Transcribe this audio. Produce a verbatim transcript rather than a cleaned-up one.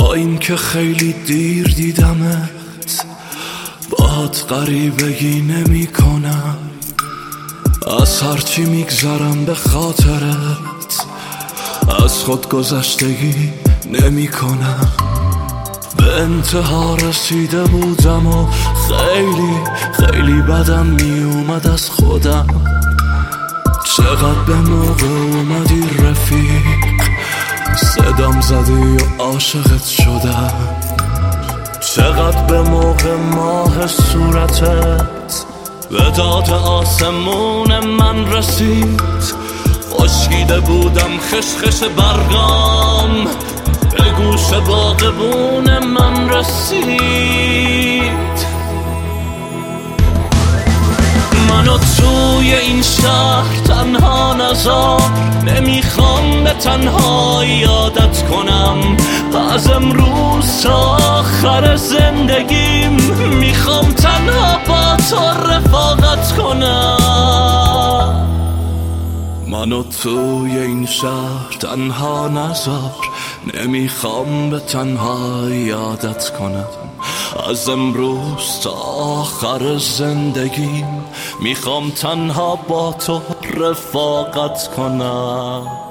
با این که خیلی دیر دیدمت باهات غریبگی نمی کنم، از هرچی میگذرم به خاطرت از خود گذشتگی نمی کنم. به انتها رسیده بودم و خیلی خیلی بدم می اومد از خودم. چقدر به موقع اومدی رفیق، صدام زدی و عاشقت شدم. چقدر به موقع ماه صورتت به داد آسمون من رسید. خشکیده بودم خشخش برگام به گوش باغبون من رسید. منو توی این شهر تنها نذار، نمیخوام به تنهایی عادت کنم. از امروز تا آخر زندگیم میخوام تنها با تو رفاقت کنم. منو توی این شهر تنها نذار، نمیخوام به تنهایی عادت کنم. از امروز تا آخر زندگیم میخوام تنها با تو رفاقت کنم.